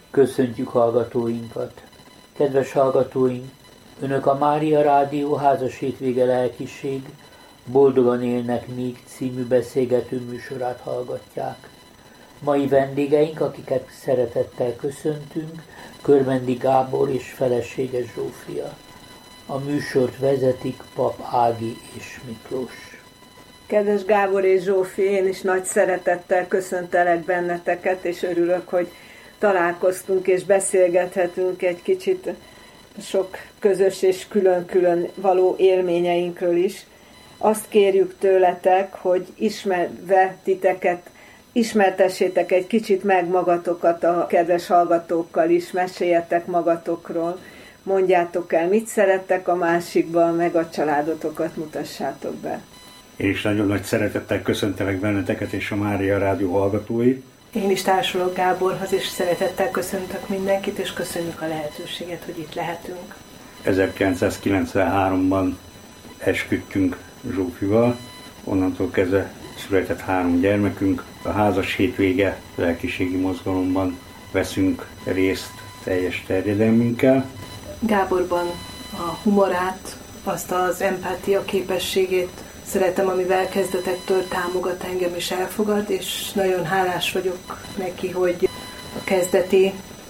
Köszöntjük hallgatóinkat! Kedves hallgatóink, Önök a Mária Rádió házas hétvége lelkiség Boldogan élnek még című beszélgető műsorát hallgatják. Mai vendégeink, akiket szeretettel köszöntünk, Körmendi Gábor és felesége Zsófia. A műsort vezetik Pap Ági és Miklós. Kedves Gábor és Zsófi, én is nagy szeretettel köszöntelek benneteket, és örülök, hogy találkoztunk és beszélgethetünk egy kicsit sok közös és külön-külön való élményeinkről is. Azt kérjük tőletek, hogy ismerve titeket, ismertessétek egy kicsit meg magatokat a kedves hallgatókkal is, meséljetek magatokról, mondjátok el, mit szerettek a másikban, meg a családotokat mutassátok be. Én is nagyon nagy szeretettel köszöntelek benneteket és a Mária Rádió hallgatói. Én is társulok Gáborhoz, és szeretettel köszöntök mindenkit, és köszönjük a lehetőséget, hogy itt lehetünk. 1993-ban esküdtünk Zsófival, onnantól kezdve született 3 gyermekünk. A házas hétvége lelkiségi mozgalomban veszünk részt teljes terjedelmünkkel. Gáborban a humorát, azt az empátia képességét szeretem, amivel kezdetektől támogat engem és elfogad, és nagyon hálás vagyok neki, hogy a kezdeti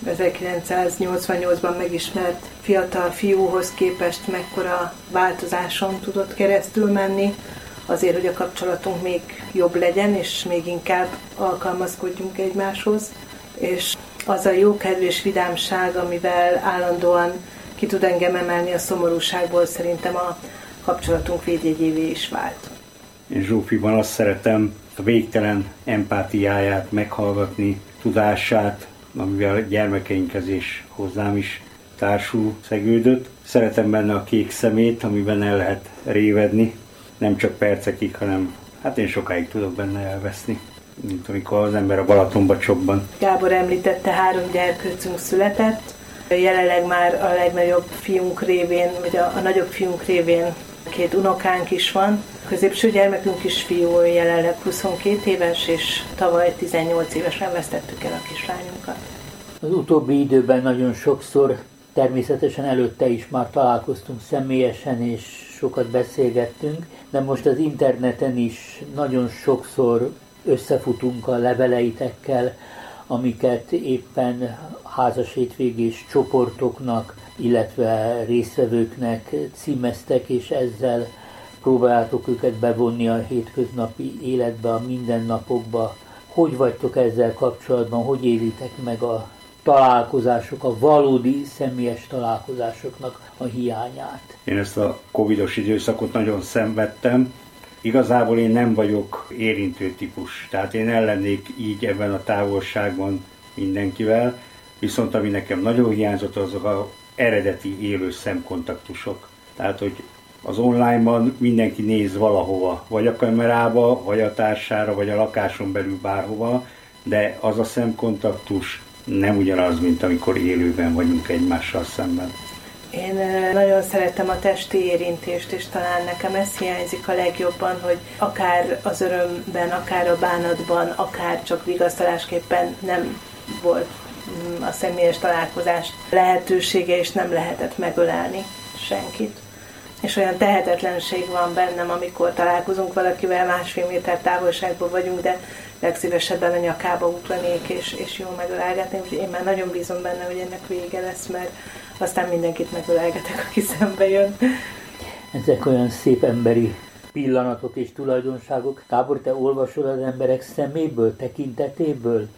1988-ban megismert fiatal fiúhoz képest mekkora változáson tudott keresztül menni, azért, hogy a kapcsolatunk még jobb legyen, és még inkább alkalmazkodjunk egymáshoz. És az a jókedv és vidámság, amivel állandóan ki tud engem emelni a szomorúságból, szerintem a kapcsolatunk védjegyévé is vált. Én Zsófiban azt szeretem, a végtelen empátiáját meghallgatni, tudását, amivel a gyermekeinkhez és hozzám is társul szegődött. Szeretem benne a kék szemét, amiben el lehet révedni, nem csak percekig, hanem én sokáig tudok benne elveszni, mint amikor az ember a Balatonba csobban. Gábor említette, 3 gyerkőcünk született, jelenleg már a legnagyobb fiunk révén, vagy a nagyobb fiunk révén 2 unokánk is van. A középső gyermekünk is fiú, jelenleg 22 éves, és tavaly 18 évesen vesztettük el a kislányunkat. Az utóbbi időben nagyon sokszor, természetesen előtte is már találkoztunk személyesen, és sokat beszélgettünk, de most az interneten is nagyon sokszor összefutunk a leveleitekkel, amiket éppen házas hétvégés csoportoknak, illetve résztvevőknek címeztek, és ezzel próbáljátok őket bevonni a hétköznapi életbe, a mindennapokba. Hogy vagytok ezzel kapcsolatban? Hogy élitek meg a találkozások, a valódi személyes találkozásoknak a hiányát? Én ezt a covidos időszakot nagyon szenvedtem. Igazából én nem vagyok érintő típus, tehát én ellennék így ebben a távolságban mindenkivel, viszont ami nekem nagyon hiányzott, azok az eredeti élő szemkontaktusok. Tehát, hogy az online-ban mindenki néz valahova, vagy a kamerába, vagy a társára, vagy a lakáson belül bárhova, de az a szemkontaktus nem ugyanaz, mint amikor élőben vagyunk egymással szemben. Én nagyon szeretem a testi érintést, és talán nekem ez hiányzik a legjobban, hogy akár az örömben, akár a bánatban, akár csak vigasztalásképpen nem volt a személyes találkozás lehetősége, és nem lehetett megölelni senkit. És olyan tehetetlenség van bennem, amikor találkozunk valakivel, 1,5 méter távolságban vagyunk, de legszívesebben a nyakába ugranék, és jól megölelgetni. Úgyhogy én már nagyon bízom benne, hogy ennek vége lesz, mert aztán mindenkit megölelgetek, aki szembe jön. Ezek olyan szép emberi pillanatok és tulajdonságok. Gábor, te olvasod az emberek szeméből, tekintetéből?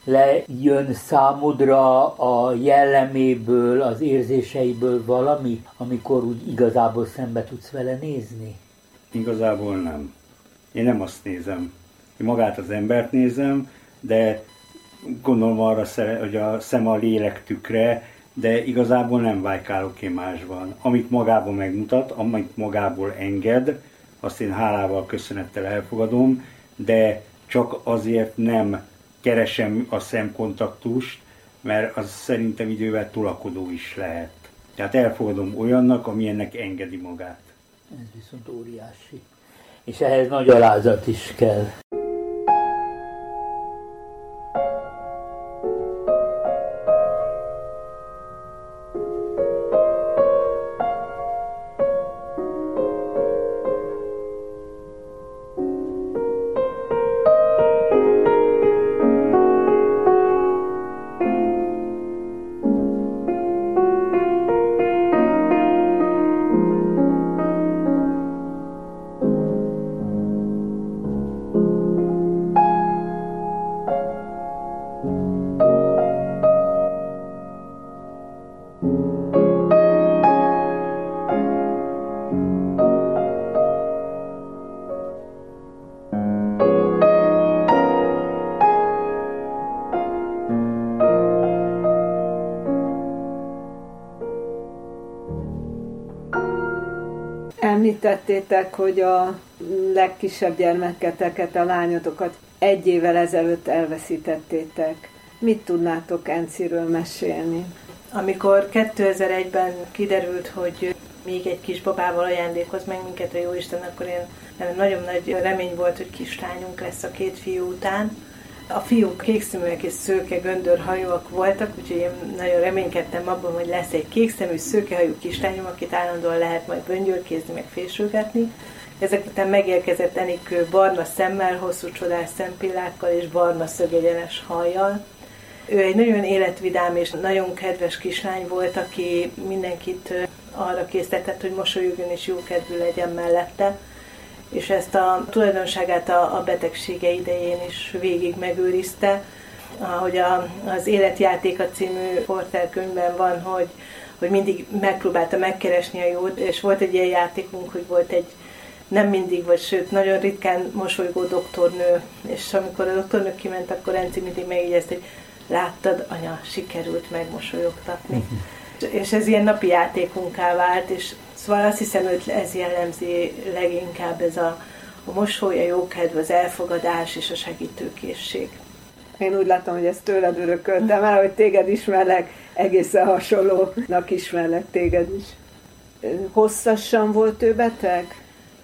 Lejön számodra a jelleméből, az érzéseiből valami, amikor úgy igazából szembe tudsz vele nézni? Igazából nem. Én nem azt nézem. Én magát az embert nézem, de gondolom arra, hogy a szem a lélek tükre, de igazából nem vájkálok én másban. Amit magában megmutat, amit magából enged, azt én hálával, köszönettel elfogadom, de csak azért nem keresem a szemkontaktust, mert az szerintem idővel tolakodó is lehet. Tehát elfogadom olyannak, ami ennek engedi magát. Ez viszont óriási. És ehhez nagy alázat is kell. Említettétek, hogy a legkisebb gyermeketeket, a lányotokat 1 évvel ezelőtt elveszítettétek. Mit tudnátok Enciről mesélni? Amikor 2001-ben kiderült, hogy még egy kis babával ajándékoz meg minket a Jóisten, akkor nagyon nagy remény volt, hogy kislányunk lesz a 2 fiú után. A fiúk kékszeműek és szőke göndörhajúak voltak, úgyhogy én nagyon reménykedtem abban, hogy lesz egy kékszemű, szőkehajú kislányom, akit állandóan lehet majd böngyörkézni, meg fésülgetni. Ezek után megérkezett Enikő barna szemmel, hosszú csodás szempillákkal és barna szögegyenes hajjal. Ő egy nagyon életvidám és nagyon kedves kislány volt, aki mindenkit arra késztetett, hogy mosolyogjon és jókedvű legyen mellette, és ezt a tulajdonságát a betegsége idején is végig megőrizte. Ahogy az Életjátéka című Porter könyvben van, hogy mindig megpróbálta megkeresni a jót, és volt egy ilyen játékunk, hogy volt egy nem mindig, vagy sőt, nagyon ritkán mosolygó doktornő, és amikor a doktornő kiment, akkor Enci mindig megjegyezte, hogy láttad, anya, sikerült megmosolyogtatni. És ez ilyen napi játékunká vált, és szóval azt hiszem, hogy ez jellemzi leginkább ez a mosoly, a jókedv, az elfogadás és a segítőkészség. Én úgy látom, hogy ezt tőled örököltem el, hogy téged ismerlek, egészen hasonlónak ismerlek téged is. Hosszasan volt ő beteg?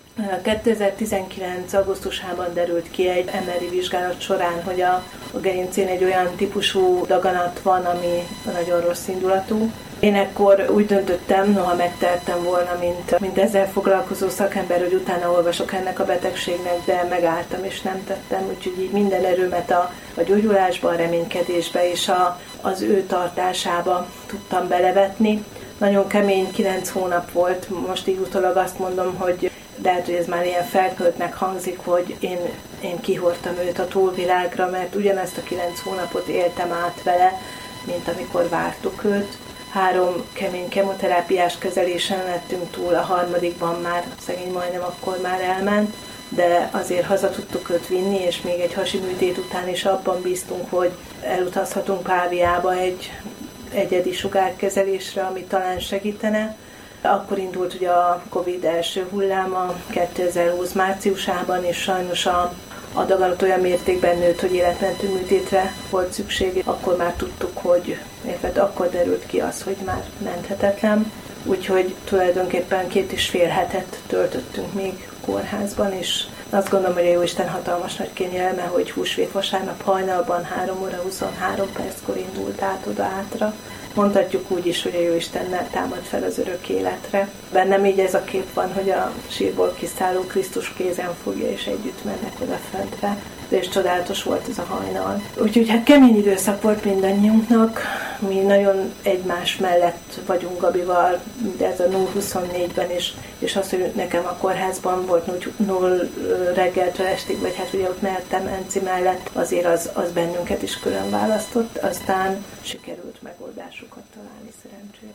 2019. augusztusában derült ki egy MRI vizsgálat során, hogy a gerincén egy olyan típusú daganat van, ami nagyon rossz indulatú. Én ekkor úgy döntöttem, noha megtehettem volna, mint ezzel foglalkozó szakember, hogy utána olvasok ennek a betegségnek, de megálltam és nem tettem, úgyhogy így minden erőmet a gyógyulásba, a reménykedésbe és az ő tartásába tudtam belevetni. Nagyon kemény 9 hónap volt, most így utólag azt mondom, hogy lehet, hogy ez már ilyen felköltnek hangzik, hogy én kihordtam őt a túlvilágra, mert ugyanezt a 9 hónapot éltem át vele, mint amikor vártuk őt. 3 kemény kemoterápiás kezelésen lettünk túl, a 3. már szegény majdnem akkor már elment, de azért haza tudtuk őt vinni, és még egy hasi műtét után is abban bíztunk, hogy elutazhatunk Páviába egy egyedi sugárkezelésre, ami talán segítene. Akkor indult ugye a Covid első hulláma 2020 márciusában, és sajnos a daganat olyan mértékben nőtt, hogy életmentő műtétre volt szükség. Akkor már tudtuk, hogy akkor derült ki az, hogy már menthetetlen. Úgyhogy tulajdonképpen 2,5 hetet töltöttünk még kórházban, és azt gondolom, hogy a Jóisten hatalmas nagy kényelme, hogy húsvét vasárnap hajnalban 3 óra 23 perckor indult át oda átra. Mondhatjuk úgy is, hogy a Jóistennel támad fel az örök életre. Bennem így ez a kép van, hogy a sírból kiszálló Krisztus kézen fogja, és együtt mennek oda fentre. És csodálatos volt ez a hajnal. Úgyhogy hát kemény időszak volt mindannyiunknak. Mi nagyon egymás mellett vagyunk Gabival, de ez a 0-24-ben is, és az, hogy nekem a kórházban volt 0 reggeltől estig, vagy hát ugye ott mehettem Enci mellett, azért az bennünket is külön választott, aztán sikerült megoldásokat találni szerencsére.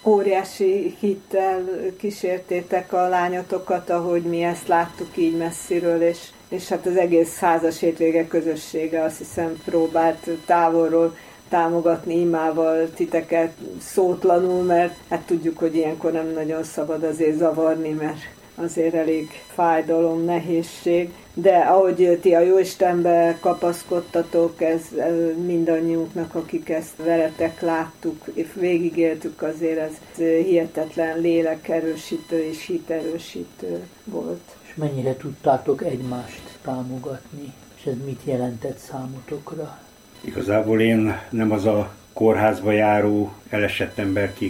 Óriási hittel kísértétek a lányotokat, ahogy mi ezt láttuk így messziről, és hát az egész házas hétvége közössége azt hiszem próbált távolról támogatni imával titeket szótlanul, mert hát tudjuk, hogy ilyenkor nem nagyon szabad azért zavarni, mert azért elég fájdalom, nehézség. De ahogy ti a Jóistenbe kapaszkodtatok, ez mindannyiunknak, akik ezt veletek láttuk, és végigéltük, azért ez hihetetlen lélekerősítő és hiterősítő volt. És mennyire tudtátok egymást támogatni, és ez mit jelentett számotokra? Igazából én nem az a kórházba járó, elesett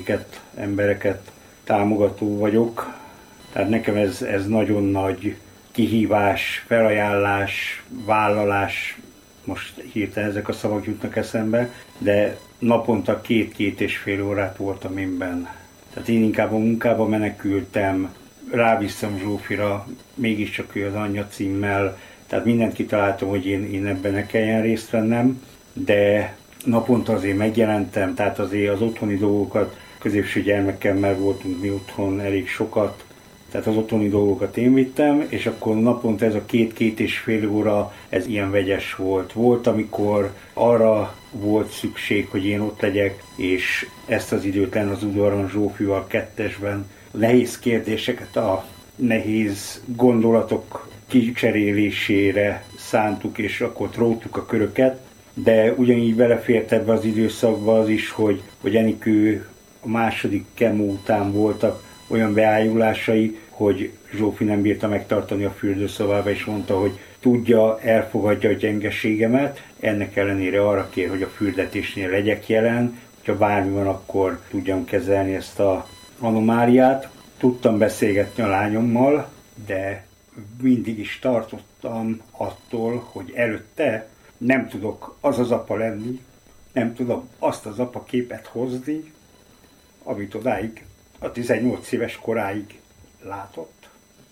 embereket támogató vagyok. Tehát nekem ez nagyon nagy kihívás, felajánlás, vállalás, most hirtelen ezek a szavak jutnak eszembe, de naponta 2-2,5 órát voltam én benne. Tehát én inkább a munkába menekültem, ráviszem Zsófira, mégiscsak ő az anyja címmel, tehát mindent kitaláltam, hogy én ebben ne kelljen részt vennem, de naponta azért megjelentem, tehát azért az otthoni dolgokat, középső gyermekemmel voltunk mi otthon elég sokat, tehát az otthoni dolgokat én vittem, és akkor naponta ez a 2-2,5 óra, ez ilyen vegyes volt. Volt, amikor arra volt szükség, hogy én ott legyek, és ezt az időt az udvaron Zsófival kettesben nehéz kérdéseket a nehéz gondolatok kicserélésére szántuk, és akkor róttuk a köröket, de ugyanígy belefért ebbe az időszakba az is, hogy Enikő a második kemó után voltak olyan beájulásai, hogy Zsófi nem bírta megtartani a fürdőszobába, és mondta, hogy tudja, elfogadja a gyengeségemet, ennek ellenére arra kér, hogy a fürdetésnél legyek jelen, hogyha bármi van, akkor tudjam kezelni ezt a anomáliát. Tudtam beszélgetni a lányommal, de mindig is tartottam attól, hogy előtte nem tudok az apa lenni, nem tudom azt az apa képet hozni, amit odáig, a 18 éves koráig látott,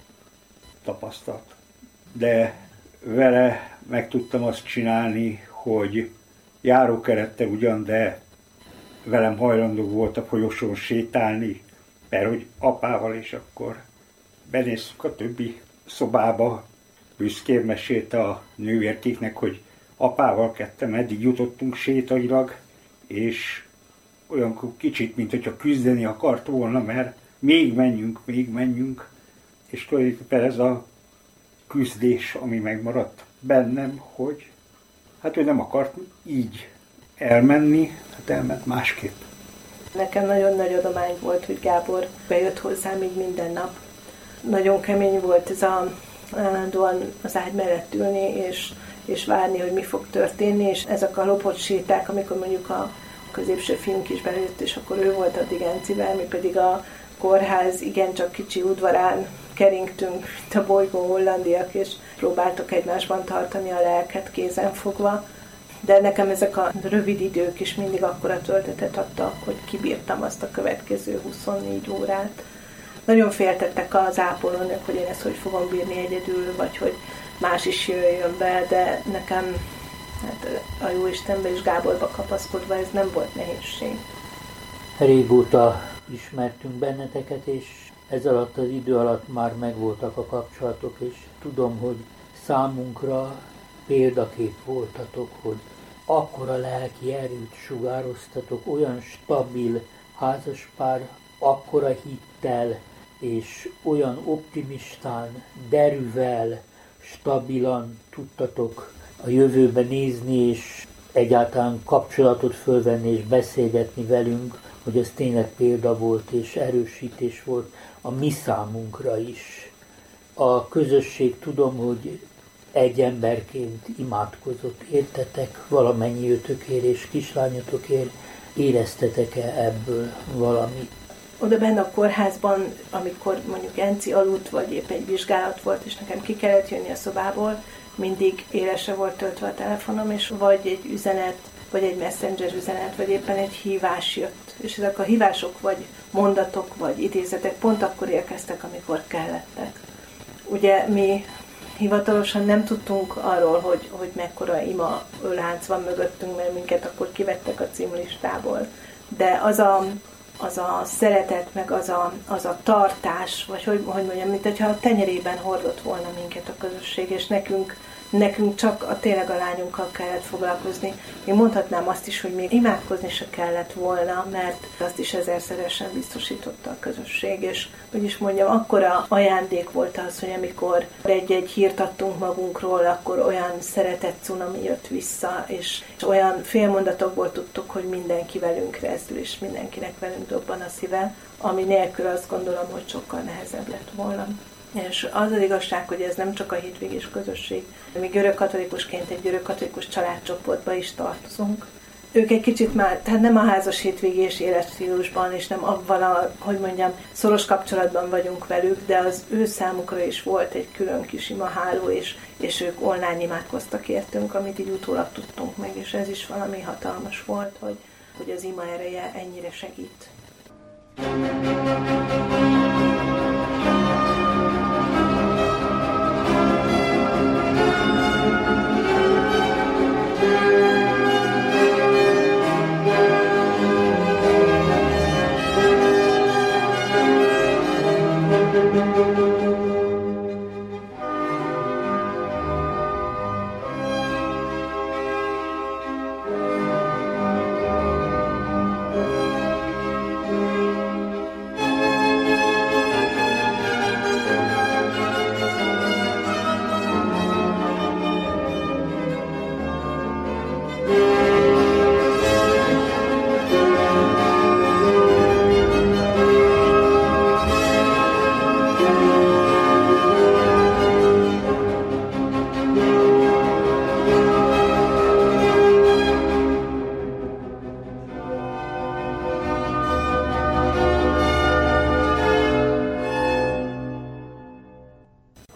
tapasztalt. De vele meg tudtam azt csinálni, hogy járókerettel ugyan, de velem hajlandó volt a folyosón sétálni, mert hogy apával, és akkor benéztünk a többi szobába, büszkén mesélte a nővérkéknek, hogy apával ketten eddig jutottunk sétailag, és olyankor kicsit, mint hogyha küzdeni akart volna, mert még menjünk, és tulajdonképpen ez a küzdés, ami megmaradt bennem, hogy hát ő nem akart így elmenni, hát elment másképp. Nekem nagyon nagy adomány volt, hogy Gábor bejött hozzám így minden nap. Nagyon kemény volt ez állandóan az ágy mellett ülni, és várni, hogy mi fog történni, és ezek a lopott séták, amikor mondjuk a középső fiunk is bejött, és akkor ő volt addig Encivel, mi pedig a kórház igencsak kicsi udvarán keringtünk, mint a bolygó hollandiak, és próbáltok egymásban tartani a lelket kézen fogva. De nekem ezek a rövid idők is mindig akkora töltetet adtak, hogy kibírtam azt a következő 24 órát. Nagyon féltettek az ápolónők, hogy én ezt hogy fogom bírni egyedül, vagy hogy más is jöjjön be, de nekem hát a Jóistenbe és Gáborba kapaszkodva ez nem volt nehézség. Régóta ismertünk benneteket, és ez alatt az idő alatt már megvoltak a kapcsolatok, és tudom, hogy számunkra példakép voltatok, hogy akkora lelki erőt sugároztatok, olyan stabil házaspár, akkora hittel, és olyan optimistán, derűvel, stabilan tudtatok a jövőbe nézni, és egyáltalán kapcsolatot fölvenni és beszélgetni velünk, hogy ez tényleg példa volt és erősítés volt a mi számunkra is. A közösség tudom, hogy egy emberként imádkozott értetek, valamennyi ötökért és kislányotokért, éreztetek-e ebből valamit? Oda benne a kórházban, amikor mondjuk Enci aludt, vagy épp egy vizsgálat volt, és nekem ki kellett jönni a szobából, mindig élesre volt töltve a telefonom, és vagy egy üzenet, vagy egy messenger üzenet, vagy éppen egy hívás jött. És ezek a hívások, vagy mondatok, vagy idézetek pont akkor érkeztek, amikor kellettek. Ugye mi hivatalosan nem tudtunk arról, hogy mekkora ima lánc van mögöttünk, mert minket akkor kivettek a címlistából. De az a szeretet, meg az a tartás, vagy hogy mondjam, mint hogyha a tenyerében hordott volna minket a közösség, és nekünk csak tényleg a lányunkkal kellett foglalkozni. Én mondhatnám azt is, hogy még imádkozni se kellett volna, mert azt is ezerszeresen biztosította a közösség, és hogy is mondjam, akkora ajándék volt az, hogy amikor egy-egy hírt adtunk magunkról, akkor olyan szeretett cunami jött vissza, és olyan félmondatokból tudtuk, hogy mindenki velünk rezdül, és mindenkinek velünk dobban a szíve, ami nélkül azt gondolom, hogy sokkal nehezebb lett volna. És az az igazság, hogy ez nem csak a hétvégés közösség. Mi görögkatolikusként egy görögkatolikus családcsoportba is tartozunk. Ők egy kicsit már, tehát nem a házas hétvégés életstílusban, és nem abban a, hogy mondjam, szoros kapcsolatban vagyunk velük, de az ő számukra is volt egy külön kis imaháló, és ők online imádkoztak értünk, amit így utólag tudtunk meg, és ez is valami hatalmas volt, hogy az ima ereje ennyire segít.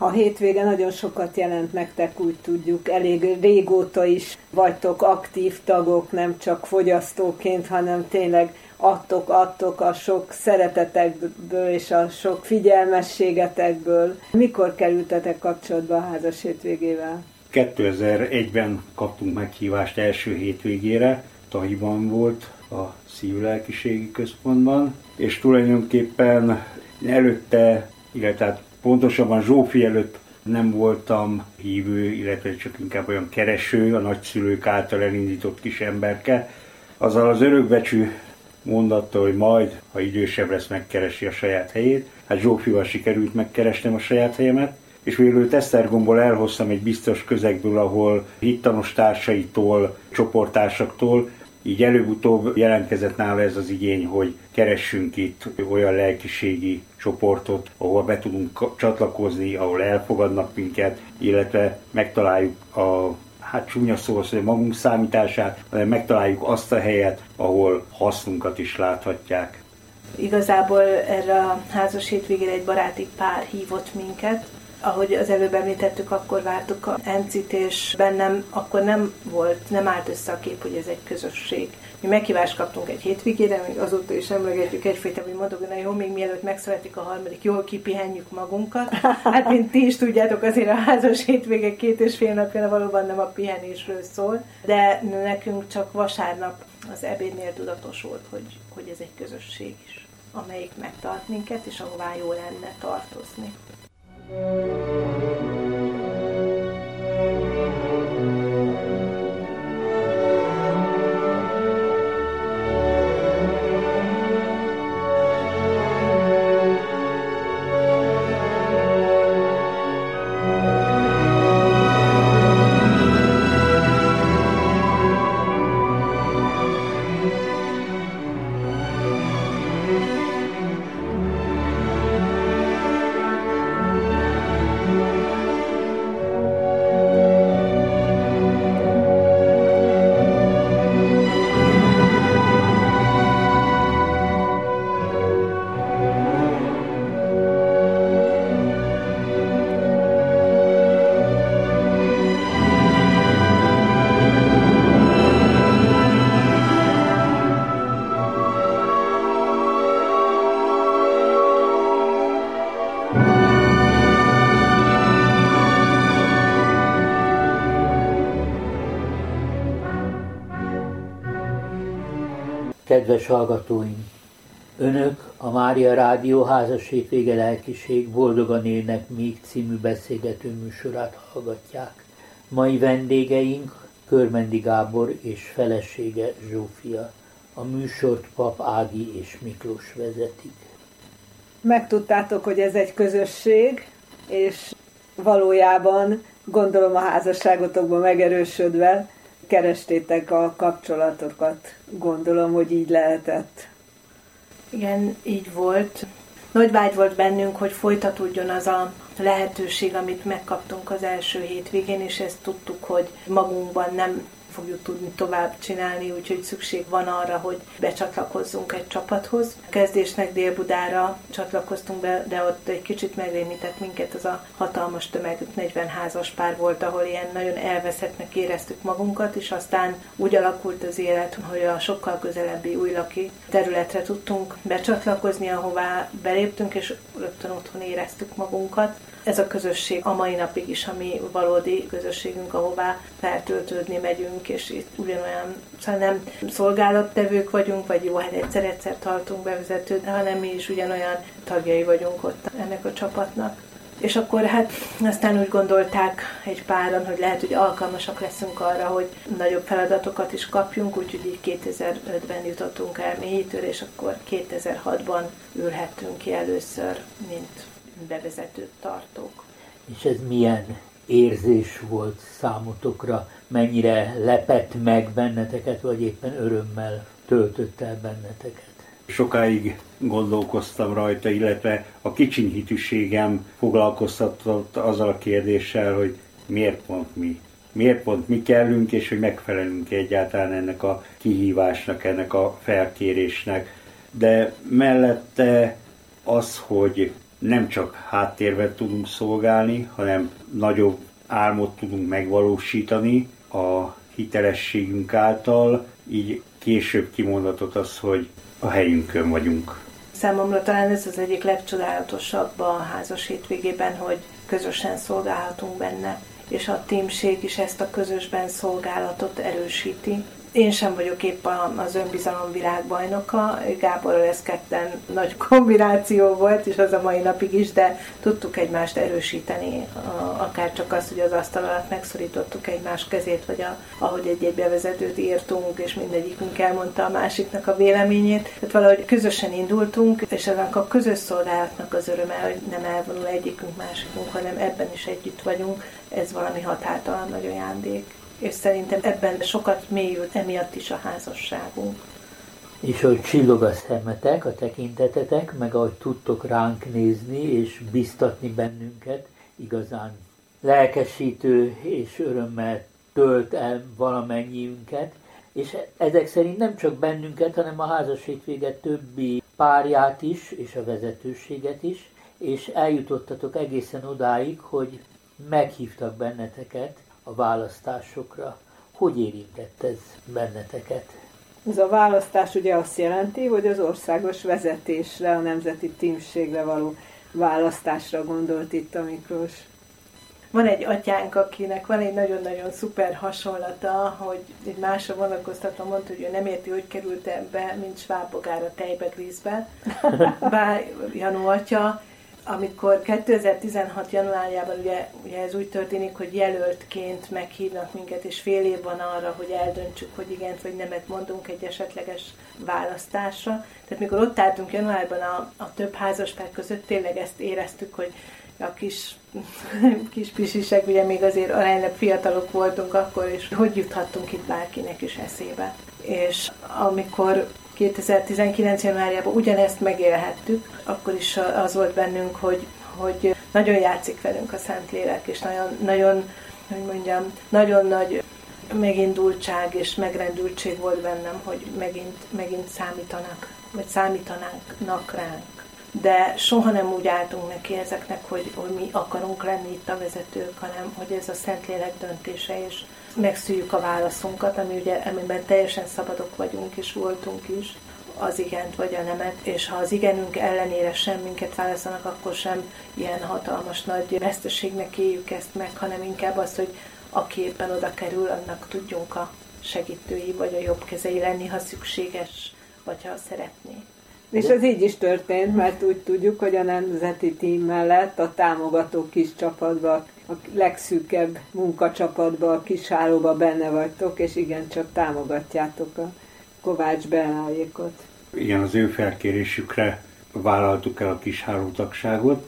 A hétvége nagyon sokat jelent nektek, úgy tudjuk, elég régóta is vagytok aktív tagok, nem csak fogyasztóként, hanem tényleg adtok a sok szeretetekből és a sok figyelmességetekből. Mikor kerültetek kapcsolatba a házas hétvégével? 2001-ben kaptunk meghívást első hétvégére, Tahiban volt a Szívlelkiségi Központban, és tulajdonképpen előtte, illetve pontosabban Zsófi előtt nem voltam hívő, illetve csak inkább olyan kereső, a nagyszülők által elindított kis emberke. Azzal az örökbecsű mondattal, hogy majd, ha idősebb lesz, megkeresi a saját helyét. Hát Zsófival sikerült megkeresnem a saját helyemet, és végül Esztergomból elhoztam egy biztos közegből, ahol hittanos társaitól, csoporttársaktól, így előbb-utóbb jelentkezett nála ez az igény, hogy keressünk itt olyan lelkiségi csoportot, ahol be tudunk csatlakozni, ahol elfogadnak minket, illetve megtaláljuk csúnya szó az, hogy magunk számítását, hanem megtaláljuk azt a helyet, ahol hasznunkat is láthatják. Igazából erre a házas hétvégére egy baráti pár hívott minket. Ahogy az előbb említettük, akkor vártuk a Encit, és bennem akkor nem állt össze a kép, hogy ez egy közösség. Mi meghívást kaptunk egy hétvégére, még azóta is emlegetjük egyfajta, hogy mondok, hogy na jó, még mielőtt megszületik a harmadik, jól kipihenjük magunkat. Hát mint ti is tudjátok, azért a házas hétvége 2,5 napja valóban nem a pihenésről szól, de nekünk csak vasárnap az ebédnél tudatosult, hogy ez egy közösség is, amelyik megtart minket, és ahová jó lenne tartozni. Kedves hallgatóim! Önök a Mária Rádió házas hétvége lelkiség Boldogan élnek még című beszélgető műsorát hallgatják. Mai vendégeink Körmendi Gábor és felesége Zsófia. A műsort Pap Ági és Miklós vezetik. Megtudtátok, hogy ez egy közösség, és valójában gondolom a házasságotokban megerősödve kerestétek a kapcsolatokat. Gondolom, hogy így lehetett. Igen, így volt. Nagy vágy volt bennünk, hogy folytatódjon az a lehetőség, amit megkaptunk az első hétvégén, és ezt tudtuk, hogy magunkban nem fogjuk tudni tovább csinálni, úgyhogy szükség van arra, hogy becsatlakozzunk egy csapathoz. A kezdésnek Dél-Budára csatlakoztunk be, de ott egy kicsit megrémített minket az a hatalmas tömeg, 40 házas pár volt, ahol ilyen nagyon elveszettnek éreztük magunkat, és aztán úgy alakult az élet, hogy a sokkal közelebbi újlaki területre tudtunk becsatlakozni, ahová beléptünk, és rögtön otthon éreztük magunkat. Ez a közösség a mai napig is a mi valódi közösségünk, ahová feltöltődni megyünk, és itt ugyanolyan, szóval nem szolgálattevők vagyunk, vagy jó, hát egyszer tartunk bevezetőt, hanem mi is ugyanolyan tagjai vagyunk ott ennek a csapatnak. És akkor hát aztán úgy gondolták egy páran, hogy lehet, hogy alkalmasak leszünk arra, hogy nagyobb feladatokat is kapjunk, úgyhogy így 2005-ben jutottunk el mélyítőre, és akkor 2006-ban ülhettünk ki először, mint bevezetőt tartók. És ez milyen érzés volt számotokra? Mennyire lepett meg benneteket, vagy éppen örömmel töltött el benneteket? Sokáig gondolkoztam rajta, illetve a kicsiny hitűségem foglalkoztatott azzal a kérdéssel, hogy miért pont mi? Miért pont mi kellünk, és hogy megfelelünk egyáltalán ennek a kihívásnak, ennek a felkérésnek. De mellette az, hogy nem csak háttérben tudunk szolgálni, hanem nagyobb álmot tudunk megvalósítani a hitelességünk által, így később kimondhatott az, hogy a helyünkön vagyunk. Számomra talán ez az egyik legcsodálatosabb a házas hétvégében, hogy közösen szolgálhatunk benne, és a tímség is ezt a közösben szolgálatot erősíti. Én sem vagyok épp az önbizalom világbajnoka, Gáborral ez ketten nagy kombináció volt, és az a mai napig is, de tudtuk egymást erősíteni, akár csak azt, hogy az asztal alatt megszorítottuk egymás kezét, vagy ahogy egy bevezetőt írtunk, és mindegyikünk elmondta a másiknak a véleményét. Tehát valahogy közösen indultunk, és ennek a közös szolgálatnak az öröme, hogy nem elvonul egyikünk másikunk, hanem ebben is együtt vagyunk, ez valami határtalan nagy ajándék. És szerintem ebben sokat mélyült emiatt is a házasságunk. És hogy csillog a szemetek, a tekintetetek, meg ahogy tudtok ránk nézni és biztatni bennünket, igazán lelkesítő és örömmel tölt el valamennyiünket, és ezek szerint nem csak bennünket, hanem a házas hétvége többi párját is, és a vezetőséget is, és eljutottatok egészen odáig, hogy meghívtak benneteket a választásokra. Hogy érintett ez benneteket? Ez a választás ugye azt jelenti, hogy az országos vezetésre, a nemzeti tímségre való választásra gondolt itt a Miklós. Van egy atyánk, akinek van egy nagyon-nagyon szuper hasonlata, hogy egy másra vonatkoztatva mondta, hogy ő nem érti, hogy került ebbe, mint svábbogár a tejbe, grízbe. Bár Janó atya, amikor 2016. januárjában ugye ez úgy történik, hogy jelöltként meghívnak minket, és fél év van arra, hogy eldöntsük, hogy igent vagy nemet mondunk egy esetleges választásra. Tehát mikor ott álltunk januárban a több házaspár között, tényleg ezt éreztük, hogy a kis pisisek, ugye még azért aránylag fiatalok voltunk akkor, és hogy juthattunk itt bárkinek is eszébe. És amikor 2019. januárjában ugyanezt megélhettük, akkor is az volt bennünk, hogy nagyon játszik velünk a Szentlélek, és nagyon nagy megindultság és megrendültség volt bennem, hogy megint számítanának ránk. De soha nem úgy álltunk neki ezeknek, hogy mi akarunk lenni itt a vezetők, hanem hogy ez a Szentlélek döntése, és megszüljük a válaszunkat, amiben teljesen szabadok vagyunk, és voltunk is, az igent vagy a nemet, és ha az igenünk ellenére sem minket választanak, akkor sem ilyen hatalmas nagy veszteségnek éljük ezt meg, hanem inkább az, hogy aki éppen oda kerül, annak tudjunk a segítői vagy a jobb kezei lenni, ha szükséges, vagy ha szeretné. És ez így is történt, mert úgy tudjuk, hogy a nemzeti tím mellett a támogató kis csapatban, a legszűkebb munkacsapatban, a kis hálóban benne vagytok, és igencsak támogatjátok a Kovács Benálékot. Igen, az ő felkérésükre vállaltuk el a kis hálótagságot,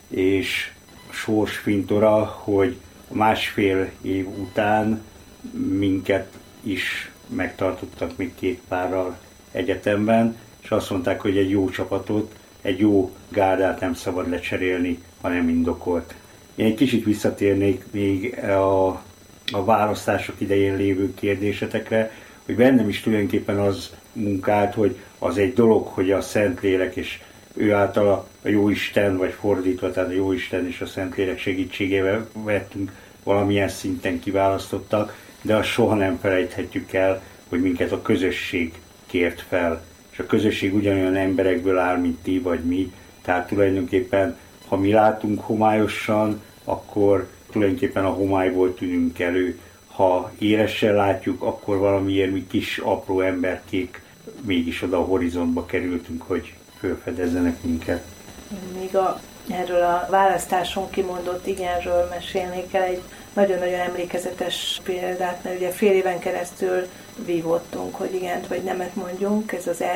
és sorsfintora, hogy másfél év után minket is megtartottak még 2 párral egyetemben, és azt mondták, hogy egy jó csapatot, egy jó gárdát nem szabad lecserélni, hanem indokolt. Én egy kicsit visszatérnék még a választások idején lévő kérdésetekre, hogy bennem is tulajdonképpen az munkált, hogy az egy dolog, hogy a Szentlélek és ő által a Jóisten, vagy fordítva, tehát a Jóisten és a Szentlélek segítségével vettünk valamilyen szinten kiválasztottak, de azt soha nem felejthetjük el, hogy minket a közösség kért fel. És a közösség ugyanolyan emberekből áll, mint ti vagy mi, tehát tulajdonképpen, ha mi látunk homályosan, akkor tulajdonképpen a homályból tűnünk elő. Ha élesen látjuk, akkor valamiért mi kis apró emberkék mégis oda a horizontba kerültünk, hogy felfedezzenek minket. Még erről a választáson kimondott igenről mesélnék el egy nagyon-nagyon emlékezetes példát, mert ugye fél éven keresztül vívottunk, hogy igent vagy nemet mondjunk, ez az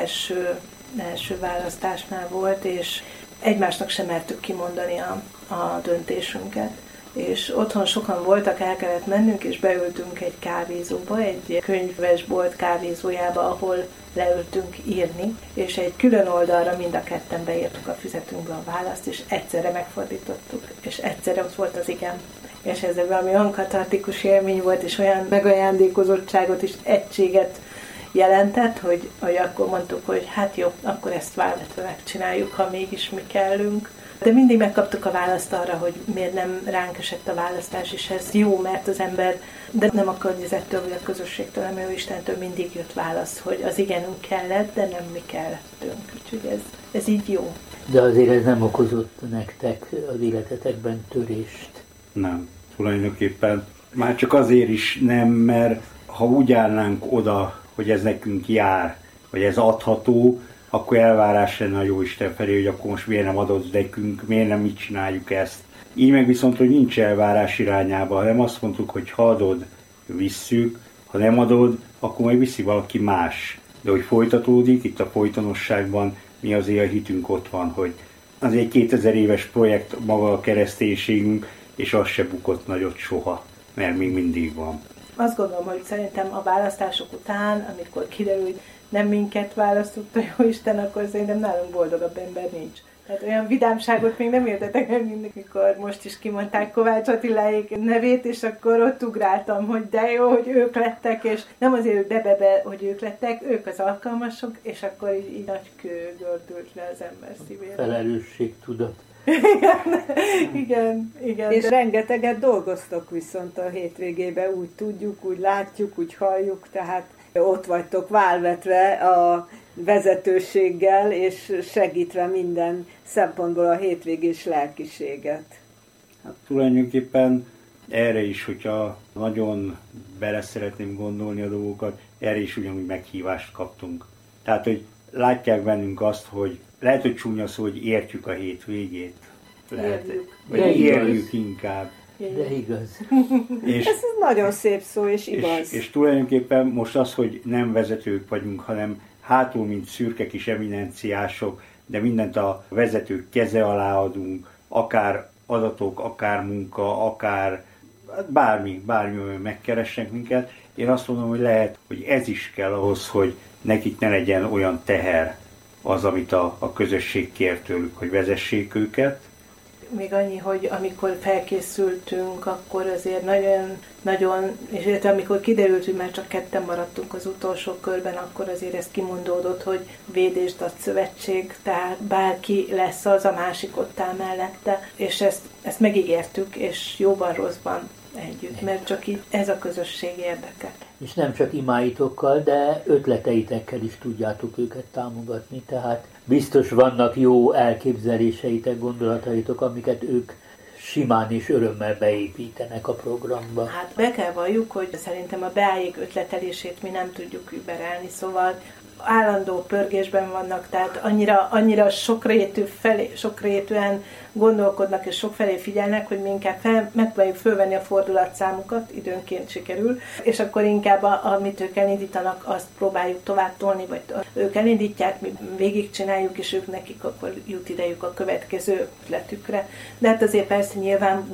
első választásnál volt, és egymásnak sem mertük kimondani a döntésünket. És otthon sokan voltak, el kellett mennünk, és beültünk egy kávézóba, egy könyvesbolt kávézójába, ahol leültünk írni, és egy külön oldalra mind a ketten beírtuk a füzetünkbe a választ, és egyszerre megfordítottuk, és egyszerre ott volt az igen. És ez valami olyan katartikus élmény volt, és olyan megajándékozottságot és egységet jelentett, hogy akkor mondtuk, hogy hát jó, akkor ezt válvetve megcsináljuk, ha mégis mi kellünk. De mindig megkaptuk a választ arra, hogy miért nem ránk esett a választás, és ez jó, mert az ember, de nem a környezettől vagy a közösségtől, hanem ő Istentől mindig jött válasz, hogy az igenünk kellett, de nem mi kellettünk. Úgyhogy ez így jó. De azért ez nem okozott nektek az életetekben törést? Nem, tulajdonképpen már csak azért is nem, mert ha úgy állnánk oda, hogy ez nekünk jár, vagy ez adható, akkor elvárás lenne a Jóisten felé, hogy akkor most miért nem adod nekünk, miért nem mit csináljuk ezt. Így meg viszont, hogy nincs elvárás irányába, hanem azt mondtuk, hogy ha adod, visszük, ha nem adod, akkor majd viszi valaki más. De hogy folytatódik, itt a folytonosságban mi azért a hitünk ott van, hogy az egy 2000 éves projekt maga a kereszténységünk, és az se bukott nagyot soha, mert még mindig van. Azt gondolom, hogy szerintem a választások után, amikor kiderül, hogy nem minket választott a Jóisten, akkor szerintem nálunk boldogabb ember nincs. Tehát olyan vidámságot még nem értetek el, mint mikor most is kimondták Kovács Attiláék nevét, és akkor ott ugráltam, hogy de jó, hogy ők lettek, és nem azért, hogy bebebe, hogy ők lettek, ők az alkalmasok, és akkor így nagy kő gördült le az ember szívére. Felelősségtudat. Igen. És rengeteget dolgoztok viszont a hétvégében, úgy tudjuk, úgy látjuk, úgy halljuk, tehát ott vagytok válvetve a vezetőséggel, és segítve minden szempontból a hétvégés lelkiséget. Hát tulajdonképpen erre is, hogyha nagyon bele szeretném gondolni a dolgokat, erre is ugyanúgy meghívást kaptunk. Tehát, hogy látják bennünk azt, hogy lehet, hogy csúnya szó, hogy értjük a hétvégét. Érjük inkább. De igaz. Ez nagyon szép szó, és igaz. És tulajdonképpen most az, hogy nem vezetők vagyunk, hanem hátul, mint szürke kis eminenciások, de mindent a vezetők keze alá adunk, akár adatok, akár munka, akár bármi megkeresnek minket. Én azt mondom, hogy lehet, hogy ez is kell ahhoz, hogy nekik ne legyen olyan teher az, amit a közösség kér tőlük, hogy vezessék őket. Még annyi, hogy amikor felkészültünk, akkor azért nagyon, és amikor kiderült, hogy már csak ketten maradtunk az utolsó körben, akkor azért ezt kimondódott, hogy Véd és Dac szövetség, tehát bárki lesz az, a másik ott áll mellette, és ezt megígértük, és jóban, rosszban együtt, mert csak így ez a közösség érdeke. És nem csak imáitokkal, de ötleteitekkel is tudjátok őket támogatni, tehát biztos vannak jó elképzeléseitek, gondolataitok, amiket ők simán és örömmel beépítenek a programba. Hát be kell valljuk, hogy szerintem a beáig ötletelését mi nem tudjuk überelni, szóval állandó pörgésben vannak, tehát annyira sokrétűen gondolkodnak és sokfelé figyelnek, hogy mi inkább megpróbáljuk fölvenni a fordulatszámukat, időnként sikerül, és akkor inkább amit ők elindítanak, azt próbáljuk tovább tolni, vagy ők elindítják, mi végigcsináljuk, és ők nekik akkor jut idejük a következő ötletükre. De hát azért persze nyilván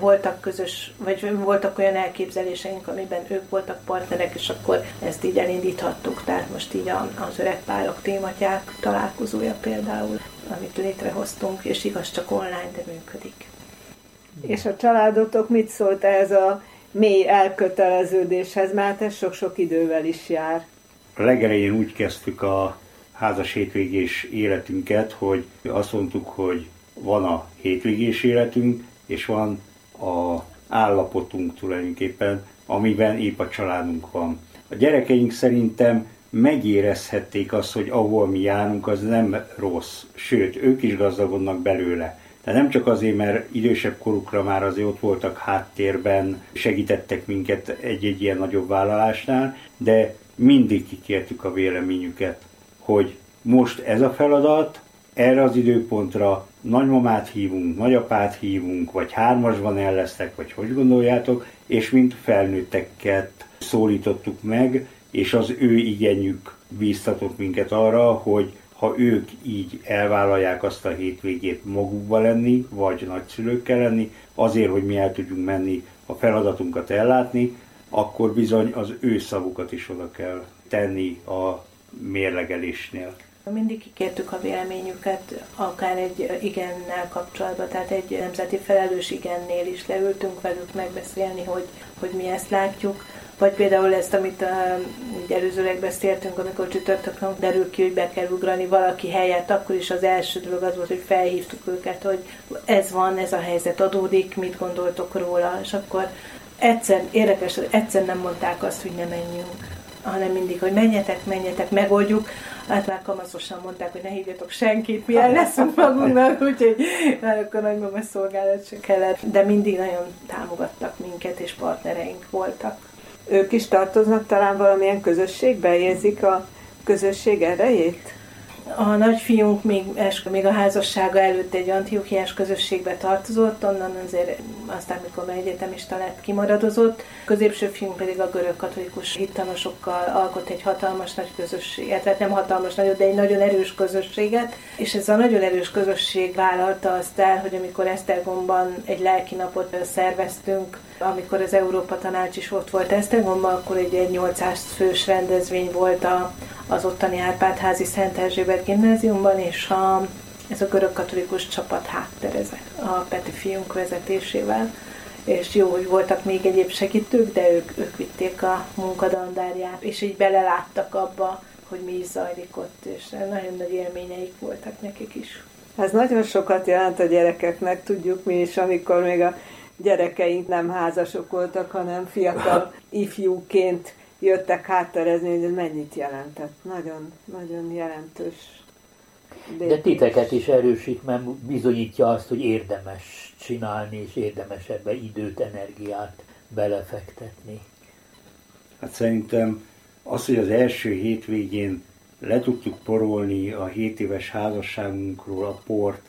voltak olyan elképzeléseink, amiben ők voltak partnerek, és akkor ezt így elindíthattuk, tehát most így az öreg párok tématyák találkozója például, amit létrehoztunk, és igaz csak online, de működik. És a családotok mit szólt ehhez a mély elköteleződéshez, mert ez sok-sok idővel is jár? A legelején úgy kezdtük a házas hétvégés életünket, hogy azt mondtuk, hogy van a hétvégés életünk, és van a állapotunk tulajdonképpen, amiben épp a családunk van. A gyerekeink szerintem megérezhették azt, hogy ahol mi járunk, az nem rossz, sőt, ők is gazdagodnak belőle. Tehát nem csak azért, mert idősebb korukra már azért ott voltak háttérben, segítettek minket egy-egy ilyen nagyobb vállalásnál, de mindig kikértük a véleményüket, hogy most ez a feladat, erre az időpontra nagymamát hívunk, nagyapát hívunk, vagy hármasban el lesztek, vagy hogy gondoljátok, és mint felnőtteket szólítottuk meg, és az ő igényük bíztatott minket arra, hogy ha ők így elvállalják azt a hétvégét magukba lenni, vagy nagyszülőkkel lenni, azért, hogy mi el tudjunk menni a feladatunkat ellátni, akkor bizony az ő szavukat is oda kell tenni a mérlegelésnél. Mindig kikértük a véleményüket, akár egy igennel kapcsolatban, tehát egy nemzeti felelős igennél is leültünk velük megbeszélni, hogy mi ezt látjuk. Vagy például ezt, amit így előzőleg beszéltünk, amikor csütörtökön derül ki, hogy be kell ugrani valaki helyett, akkor is az első dolog az volt, hogy felhívtuk őket, hogy ez van, ez a helyzet adódik, mit gondoltok róla, és akkor érdekes, hogy egyszer nem mondták azt, hogy ne menjünk, hanem mindig, hogy menjetek, megoldjuk. Hát már kamaszosan mondták, hogy ne hívjatok senkit, mi el leszünk magunknak, úgyhogy már akkor nagymama szolgálat se kellett. De mindig nagyon támogattak minket, és partnereink voltak. Ők is tartoznak talán valamilyen közösségbe, érzik a közösség erejét? A nagyfiunk még a házassága előtt egy antiochiás közösségbe tartozott, onnan azért aztán, mikor már egyetemista lett, kimaradozott. Középső fiunk pedig a görög katolikus hittanosokkal alkot egy hatalmas nagy közösséget, tehát nem hatalmas nagyot, de egy nagyon erős közösséget. És ez a nagyon erős közösség vállalta azt el, hogy amikor Esztergomban egy lelkinapot szerveztünk, amikor az Európa Tanács is ott volt Esztergomban, akkor egy 800 fős rendezvény volt az ottani Árpád-házi Szent Erzsébet gimnáziumban, és ez a görög katolikus csapat háttereze a Peti fiunk vezetésével. És jó, hogy voltak még egyéb segítők, de ők vitték a munkadandárját, és így beleláttak abba, hogy mi is zajlik ott, és nagyon nagy élményeik voltak nekik is. Ez nagyon sokat jelent a gyerekeknek, tudjuk mi is, amikor még a gyerekeink nem házasok voltak, hanem fiatal ifjúként jöttek hátterezni, hogy ez mennyit jelentett. Nagyon, nagyon jelentős. De titeket is erősít, mert bizonyítja azt, hogy érdemes csinálni, és érdemes ebbe időt, energiát belefektetni. Hát szerintem az, hogy az első hétvégén le tudtuk porolni a 7 éves házasságunkról a port,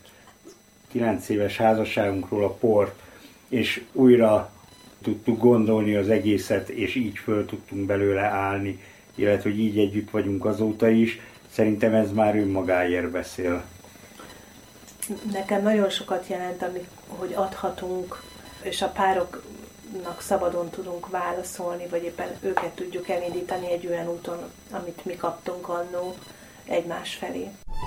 9 éves házasságunkról a port, és újra tudtuk gondolni az egészet, és így föl tudtunk belőle állni, illetve hogy így együtt vagyunk azóta is, szerintem ez már önmagáért beszél. Nekem nagyon sokat jelent, hogy adhatunk, és a pároknak szabadon tudunk válaszolni, vagy éppen őket tudjuk elindítani egy olyan úton, amit mi kaptunk annó egymás felé.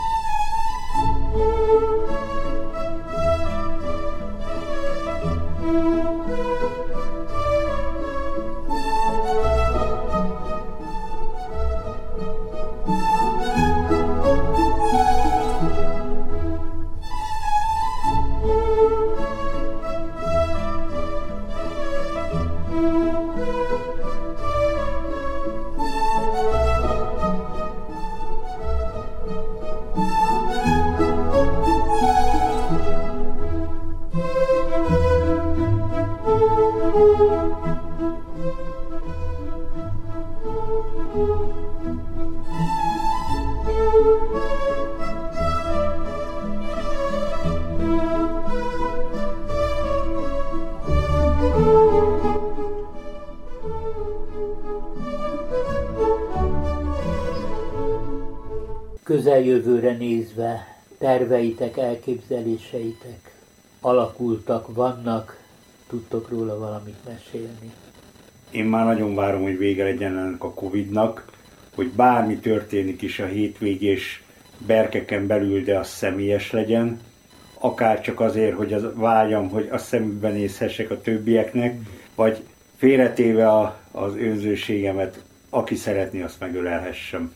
Közeljövőre nézve terveitek, elképzeléseitek alakultak, vannak, tudtok róla valamit mesélni? Én már nagyon várom, hogy vége legyen ennek a Covid-nak, hogy bármi történik is a hétvégés berkeken belül, de az személyes legyen, akár csak azért, hogy az vágyam, hogy a szemükbe nézhessek a többieknek, vagy félretéve az önzőségemet, aki szeretné, azt megölelhessem.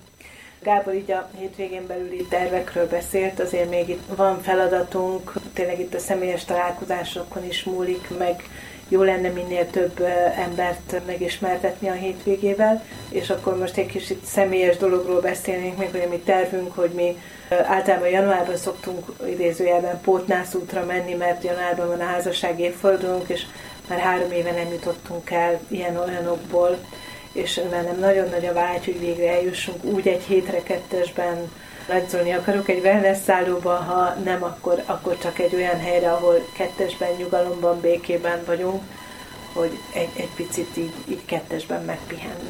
Gábor így a hétvégén belüli tervekről beszélt, azért még itt van feladatunk, tényleg itt a személyes találkozásokon is múlik, meg jó lenne minél több embert megismertetni a hétvégével, és akkor most egy kicsit személyes dologról beszélnénk még, hogy a mi tervünk, hogy mi általában januárban szoktunk idézőjelben pótnászútra menni, mert januárban van a házassági évfordulónk, és már 3 éve nem jutottunk el ilyen-olyanokból, és velem nagyon nagy a vágy, hogy végre eljussunk úgy egy hétre 2-esben nagyzolni akarok egy wellness szállóba, ha nem, akkor csak egy olyan helyre, ahol 2-esben nyugalomban, békében vagyunk, hogy egy picit így 2-esben megpihenni.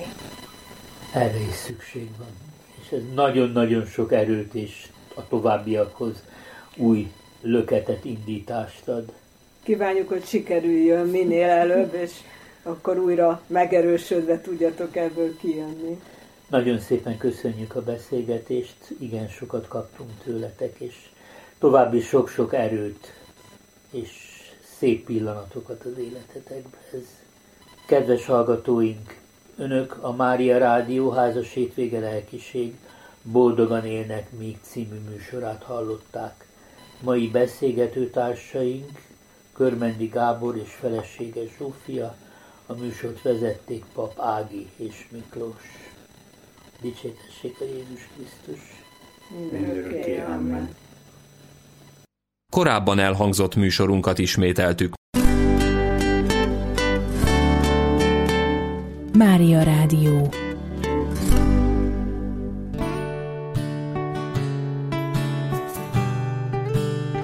Erre is szükség van. És ez nagyon-nagyon sok erőt és a továbbiakhoz új löketet, indítást ad. Kívánjuk, hogy sikerüljön minél előbb, és akkor újra megerősödve tudjatok ebből kijönni. Nagyon szépen köszönjük a beszélgetést, igen sokat kaptunk tőletek, és további sok-sok erőt és szép pillanatokat az életetekbe. Ez Kedves hallgatóink, Önök a Mária Rádió Házas Hétvége Lelkiség Boldogan élnek még című műsorát hallották. Mai beszélgető társaink Körmendi Gábor és felesége Zsófia, a műsort vezették Pap Ági és Miklós. Dicsértessék a Jézus Krisztus! Mindörökké, amen. Korábban elhangzott műsorunkat ismételtük. Mária Rádió.